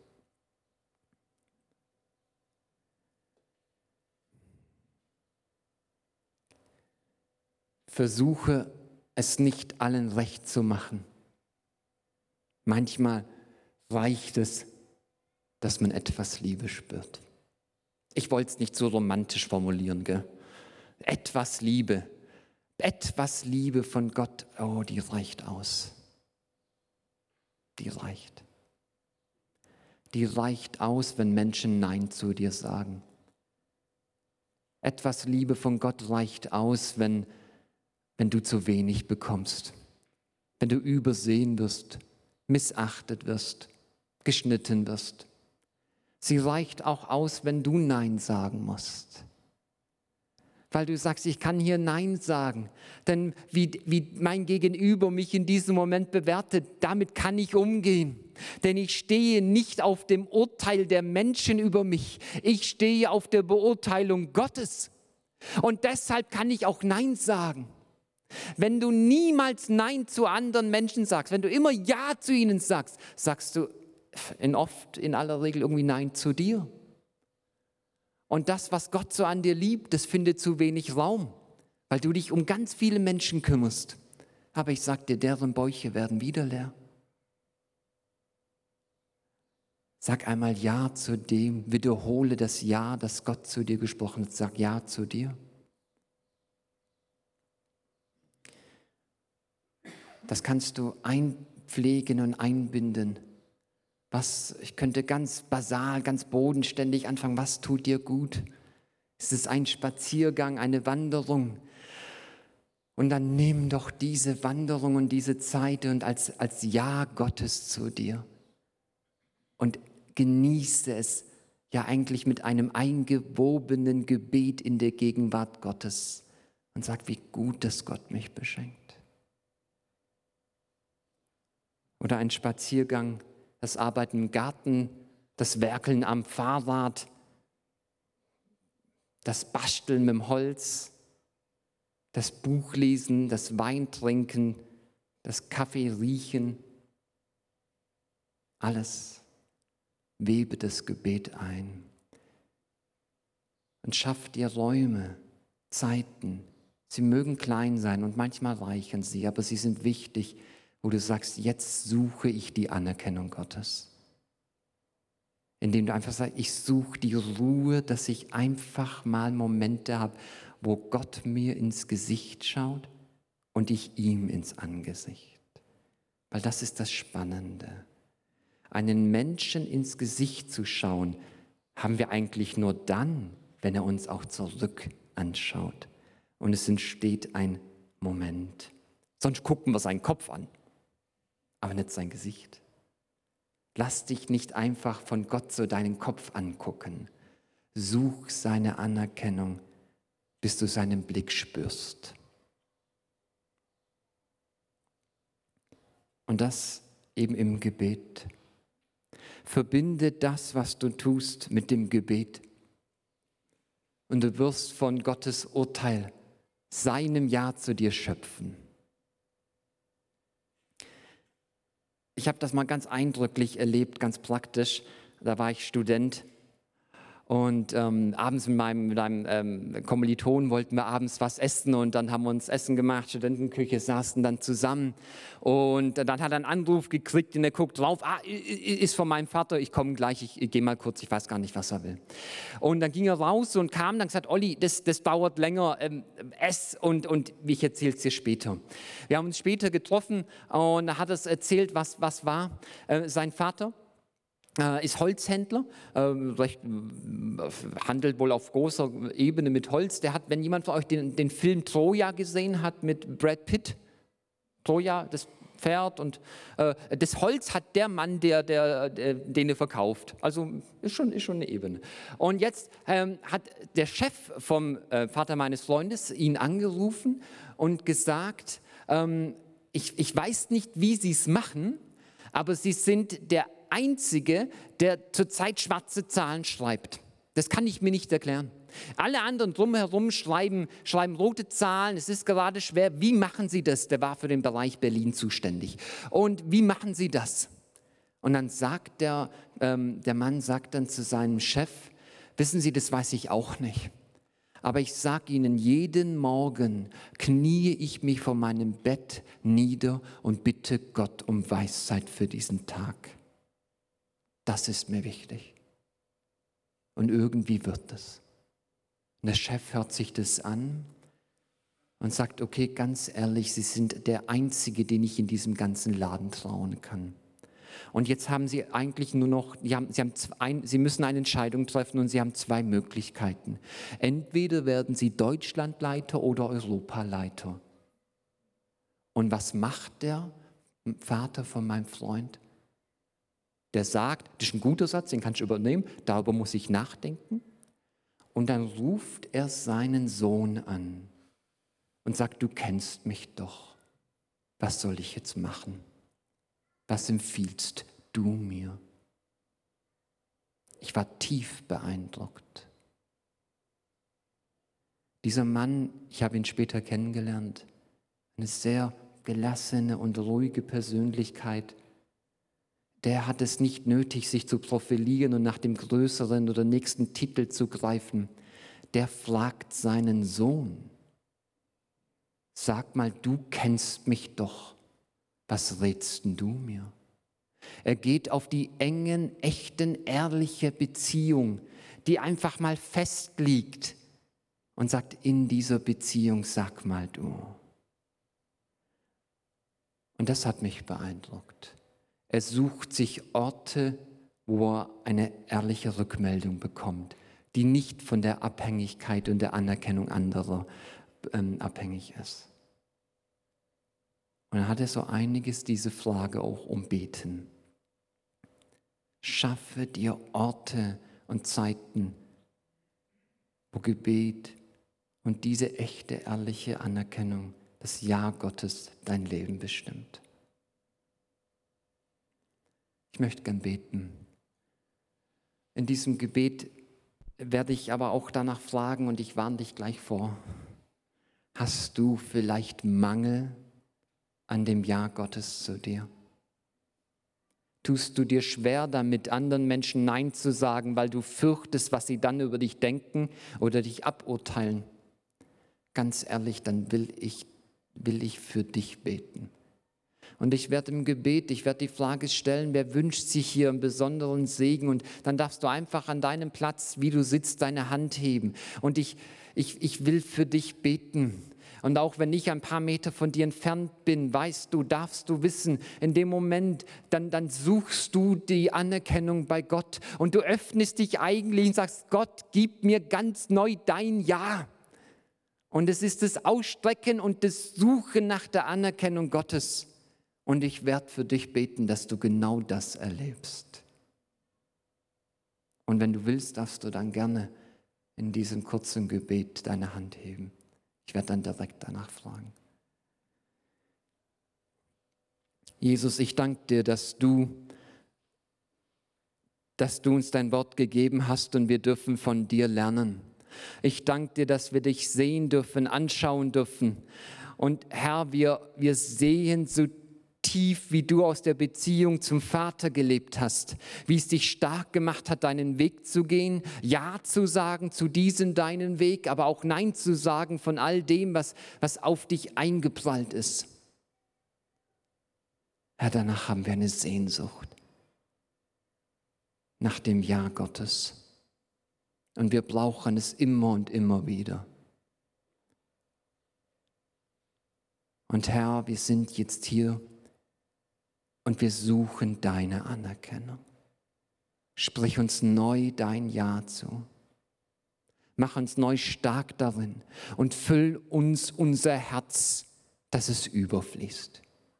S1: Versuche es nicht allen recht zu machen. Manchmal reicht es, dass man etwas Liebe spürt. Ich wollte es nicht so romantisch formulieren, gell? Etwas Liebe, etwas Liebe von Gott, oh, die reicht aus. Die reicht. Die reicht aus, wenn Menschen Nein zu dir sagen. Etwas Liebe von Gott reicht aus, wenn, wenn du zu wenig bekommst, wenn du übersehen wirst, missachtet wirst, geschnitten wirst. Sie reicht auch aus, wenn du Nein sagen musst. Weil du sagst, ich kann hier Nein sagen. Denn wie, wie mein Gegenüber mich in diesem Moment bewertet, damit kann ich umgehen. Denn ich stehe nicht auf dem Urteil der Menschen über mich. Ich stehe auf der Beurteilung Gottes. Und deshalb kann ich auch Nein sagen. Wenn du niemals Nein zu anderen Menschen sagst, wenn du immer Ja zu ihnen sagst, sagst du in oft, in aller Regel irgendwie Nein zu dir. Und das, was Gott so an dir liebt, das findet zu wenig Raum, weil du dich um ganz viele Menschen kümmerst. Aber ich sage dir, deren Bäuche werden wieder leer. Sag einmal Ja zu dem, wiederhole das Ja, das Gott zu dir gesprochen hat. Sag Ja zu dir. Das kannst du einpflegen und einbinden. Was, ich könnte ganz basal, ganz bodenständig anfangen. Was tut dir gut? Es ist ein Spaziergang, eine Wanderung. Und dann nimm doch diese Wanderung und diese Zeit und als, als Ja Gottes zu dir. Und genieße es ja eigentlich mit einem eingewobenen Gebet in der Gegenwart Gottes. Und sag, wie gut, dass Gott mich beschenkt. Oder ein Spaziergang, das Arbeiten im Garten, das Werkeln am Fahrrad, das Basteln mit dem Holz, das Buchlesen, das Weintrinken, das Kaffee riechen. Alles webe das Gebet ein und schaff dir Räume, Zeiten. Sie mögen klein sein und manchmal reichen sie, aber sie sind wichtig, wo du sagst, jetzt suche ich die Anerkennung Gottes. Indem du einfach sagst, ich suche die Ruhe, dass ich einfach mal Momente habe, wo Gott mir ins Gesicht schaut und ich ihm ins Angesicht. Weil das ist das Spannende. Einen Menschen ins Gesicht zu schauen, haben wir eigentlich nur dann, wenn er uns auch zurück anschaut. Und es entsteht ein Moment. Sonst gucken wir seinen Kopf an, aber nicht sein Gesicht. Lass dich nicht einfach von Gott so deinen Kopf angucken. Such seine Anerkennung, bis du seinen Blick spürst. Und das eben im Gebet. Verbinde das, was du tust, mit dem Gebet. Und du wirst von Gottes Urteil, seinem Ja zu dir schöpfen. Ich habe das mal ganz eindrücklich erlebt, ganz praktisch. Da war ich Student. Und ähm, abends mit meinem, mit einem ähm, Kommilitonen wollten wir abends was essen und dann haben wir uns Essen gemacht, Studentenküche, saßen dann zusammen und dann hat er einen Anruf gekriegt und er guckt drauf, ah, ist von meinem Vater, ich komme gleich, ich, ich gehe mal kurz, ich weiß gar nicht, was er will. Und dann ging er raus und kam, dann gesagt, Olli, das, das dauert länger, ähm, ess und, und ich erzähle es dir später. Wir haben uns später getroffen und er hat es erzählt, was, was war. Äh, sein Vater Äh, ist Holzhändler, äh, recht, äh, handelt wohl auf großer Ebene mit Holz. Der hat, wenn jemand von euch den, den Film Troja gesehen hat mit Brad Pitt, Troja, das Pferd und äh, das Holz hat der Mann, der, der, der, den er verkauft. Also ist schon, ist schon eine Ebene. Und jetzt ähm, hat der Chef vom äh, Vater meines Freundes ihn angerufen und gesagt, ähm, ich, ich weiß nicht, wie Sie es machen, aber Sie sind der Einzige, der zurzeit schwarze Zahlen schreibt. Das kann ich mir nicht erklären. Alle anderen drumherum schreiben, schreiben rote Zahlen. Es ist gerade schwer. Wie machen Sie das? Der war für den Bereich Berlin zuständig. Und wie machen Sie das? Und dann sagt der, ähm, der Mann sagt dann zu seinem Chef, wissen Sie, das weiß ich auch nicht. Aber ich sage Ihnen, jeden Morgen kniee ich mich vor meinem Bett nieder und bitte Gott um Weisheit für diesen Tag. Das ist mir wichtig. Und irgendwie wird es. Und der Chef hört sich das an und sagt, okay, ganz ehrlich, Sie sind der Einzige, den ich in diesem ganzen Laden trauen kann. Und jetzt haben Sie eigentlich nur noch, Sie, haben, Sie, haben zwei, Sie müssen eine Entscheidung treffen und Sie haben zwei Möglichkeiten. Entweder werden Sie Deutschlandleiter oder Europaleiter. Und was macht der Vater von meinem Freund? Der sagt, das ist ein guter Satz, den kannst du übernehmen, darüber muss ich nachdenken. Und dann ruft er seinen Sohn an und sagt, du kennst mich doch. Was soll ich jetzt machen? Was empfiehlst du mir? Ich war tief beeindruckt. Dieser Mann, ich habe ihn später kennengelernt, eine sehr gelassene und ruhige Persönlichkeit, der hat es nicht nötig, sich zu profilieren und nach dem größeren oder nächsten Titel zu greifen. Der fragt seinen Sohn, sag mal, du kennst mich doch, was rätst denn du mir? Er geht auf die engen, echten, ehrliche Beziehung, die einfach mal fest liegt und sagt, in dieser Beziehung sag mal du. Und das hat mich beeindruckt. Er sucht sich Orte, wo er eine ehrliche Rückmeldung bekommt, die nicht von der Abhängigkeit und der Anerkennung anderer ähm, abhängig ist. Und dann hat er so einiges diese Frage auch umbeten. Schaffe dir Orte und Zeiten, wo Gebet und diese echte, ehrliche Anerkennung, das Ja Gottes dein Leben bestimmt. Ich möchte gern beten. In diesem Gebet werde ich aber auch danach fragen und ich warne dich gleich vor. Hast du vielleicht Mangel an dem Ja Gottes zu dir? Tust du dir schwer damit, anderen Menschen Nein zu sagen, weil du fürchtest, was sie dann über dich denken oder dich aburteilen? Ganz ehrlich, dann will ich, will ich für dich beten. Und ich werde im Gebet, ich werde die Frage stellen, wer wünscht sich hier einen besonderen Segen? Und dann darfst du einfach an deinem Platz, wie du sitzt, deine Hand heben. Und ich, ich, ich will für dich beten. Und auch wenn ich ein paar Meter von dir entfernt bin, weißt du, darfst du wissen, in dem Moment, dann, dann suchst du die Anerkennung bei Gott. Und du öffnest dich eigentlich und sagst, Gott, gib mir ganz neu dein Ja. Und es ist das Ausstrecken und das Suchen nach der Anerkennung Gottes. Und ich werde für dich beten, dass du genau das erlebst. Und wenn du willst, darfst du dann gerne in diesem kurzen Gebet deine Hand heben. Ich werde dann direkt danach fragen. Jesus, ich danke dir, dass du, dass du uns dein Wort gegeben hast und wir dürfen von dir lernen. Ich danke dir, dass wir dich sehen dürfen, anschauen dürfen. Und Herr, wir, wir sehen so tief, wie du aus der Beziehung zum Vater gelebt hast, wie es dich stark gemacht hat, deinen Weg zu gehen, Ja zu sagen zu diesem deinen Weg, aber auch Nein zu sagen von all dem, was, was auf dich eingeprallt ist. Herr, danach haben wir eine Sehnsucht nach dem Ja Gottes. Und wir brauchen es immer und immer wieder. Und Herr, wir sind jetzt hier und wir suchen deine Anerkennung. Sprich uns neu dein Ja zu. Mach uns neu stark darin und füll uns unser Herz, dass es überfließt.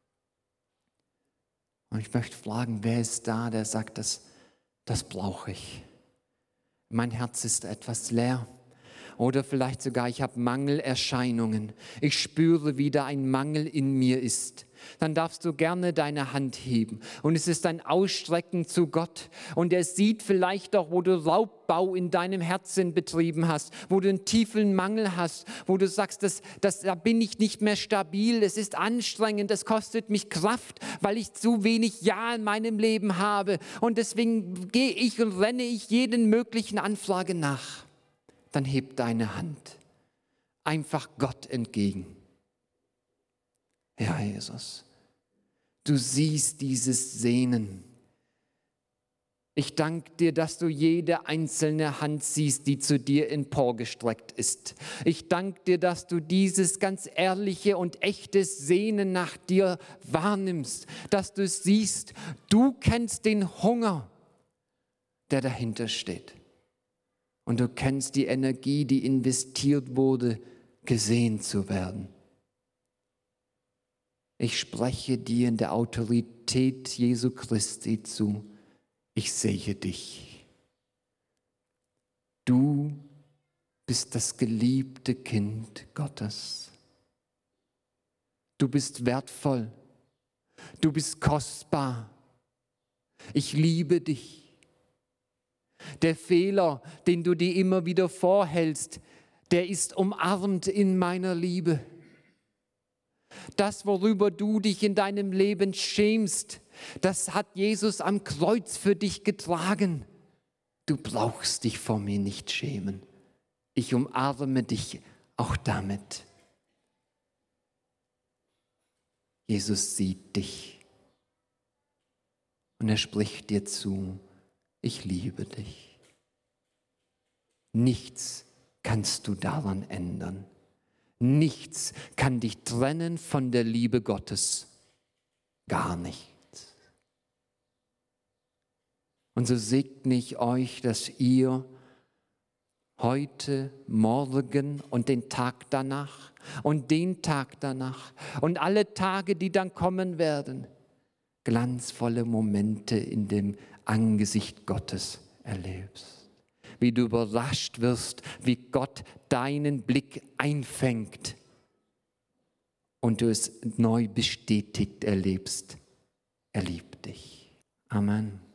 S1: Und ich möchte fragen, wer ist da, der sagt, das, das brauche ich. Mein Herz ist etwas leer. Oder vielleicht sogar, ich habe Mangelerscheinungen. Ich spüre, wie da ein Mangel in mir ist. Dann darfst du gerne deine Hand heben. Und es ist ein Ausstrecken zu Gott. Und er sieht vielleicht auch, wo du Raubbau in deinem Herzen betrieben hast, wo du einen tiefen Mangel hast, wo du sagst, das, das, da bin ich nicht mehr stabil, es ist anstrengend, das kostet mich Kraft, weil ich zu wenig Ja in meinem Leben habe. Und deswegen gehe ich und renne ich jeden möglichen Anfrage nach. Dann heb deine Hand einfach Gott entgegen. Ja, Jesus, du siehst dieses Sehnen. Ich danke dir, dass du jede einzelne Hand siehst, die zu dir emporgestreckt ist. Ich danke dir, dass du dieses ganz ehrliche und echte Sehnen nach dir wahrnimmst, dass du es siehst. Du kennst den Hunger, der dahinter steht. Und du kennst die Energie, die investiert wurde, gesehen zu werden. Ich spreche dir in der Autorität Jesu Christi zu. Ich sehe dich. Du bist das geliebte Kind Gottes. Du bist wertvoll. Du bist kostbar. Ich liebe dich. Der Fehler, den du dir immer wieder vorhältst, der ist umarmt in meiner Liebe. Das, worüber du dich in deinem Leben schämst, das hat Jesus am Kreuz für dich getragen. Du brauchst dich vor mir nicht schämen. Ich umarme dich auch damit. Jesus sieht dich und er spricht dir zu, ich liebe dich. Nichts kannst du daran ändern. Nichts kann dich trennen von der Liebe Gottes. Gar nichts. Und so segne ich euch, dass ihr heute, morgen und den Tag danach und den Tag danach und alle Tage, die dann kommen werden, glanzvolle Momente in dem Angesicht Gottes erlebst. Wie du überrascht wirst, wie Gott deinen Blick einfängt und du es neu bestätigt erlebst. Er liebt dich. Amen.